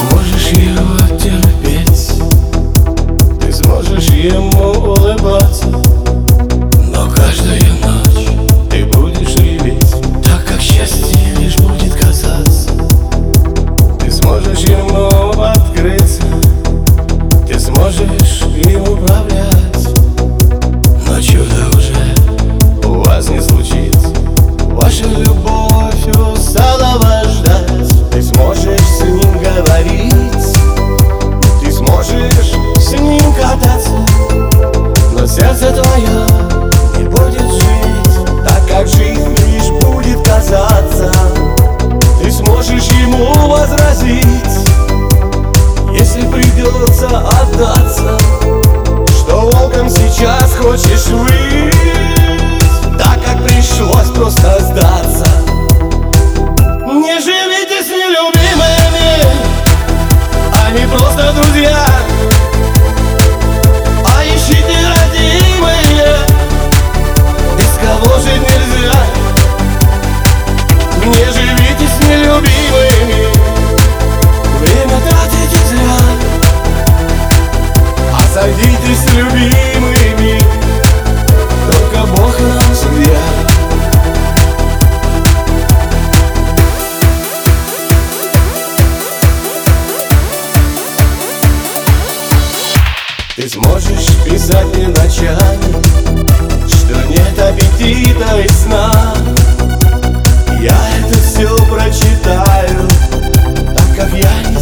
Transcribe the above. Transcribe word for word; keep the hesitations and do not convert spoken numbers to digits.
сможешь его терпеть, ты сможешь ему улыбаться, но каждую ночь ты будешь реветь, так как счастье лишь будет казаться. Ты сможешь ему открыться, ты сможешь им управлять, но чудо уже у вас не случится. Ваша любовь устала вас ждать. Ты сможешь с ним говорить, ты сможешь с ним кататься, но сердце твое не будет жить, так как жизнь лишь будет казаться. Ты сможешь ему возразить, если придется отдаться, что волком сейчас хочешь быть, так как пришлось просто сдаться. Не живите с нелюбимыми, они просто друзья, а ищите родимые, без кого жить нельзя. Не живите с нелюбимыми, время тратите зря, а сойдитесь с любимыми, только Бог нам судья. Ты сможешь писать мне ночами, что нет аппетита и сна. Я это все прочитаю, так как я не